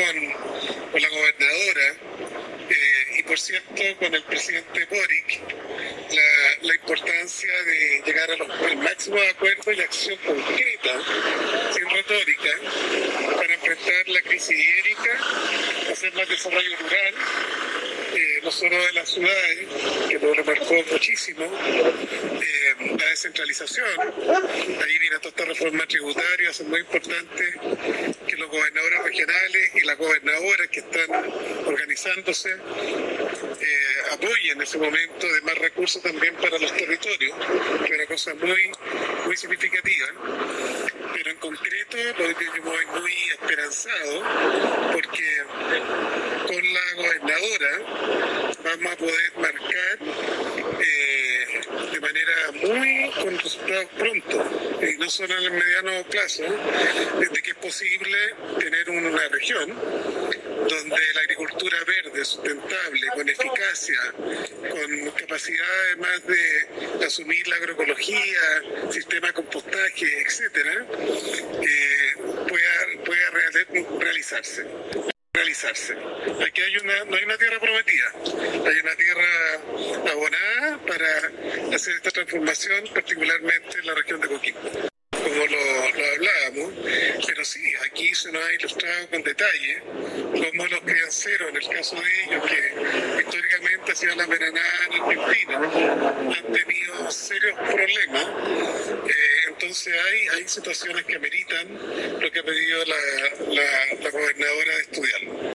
con la gobernadora y por cierto con el presidente Boric la importancia de llegar al máximo de acuerdo y acción concreta, sin retórica, para enfrentar la crisis hídrica, hacer más desarrollo rural, no solo de las ciudades, que lo remarcó muchísimo, la descentralización. Ahí viene toda esta reforma tributaria, es muy importante que los gobernadores regionales y las gobernadoras que están organizándose apoyen ese momento de más recursos también para los territorios, que es una cosa muy significativa. Pero en concreto, yo voy muy esperanzado porque con la gobernadora vamos a poder marcar de manera con resultados prontos, y no solo en el mediano plazo, de que es posible tener una región donde la agricultura verde, sustentable, con eficacia, con capacidad además de asumir la agroecología, sistema de compostaje, etcétera, pueda realizarse. Aquí no hay una tierra prometida, hay una tierra abonada para hacer esta transformación, particularmente en la región de Coquimbo, como lo hablábamos, pero sí, aquí se nos ha ilustrado con detalle cómo los crianceros, en el caso de ellos, que históricamente ha sido la meranada en el Pempino, han tenido serios problemas. Entonces hay situaciones que ameritan lo que ha pedido la gobernadora de estudiar.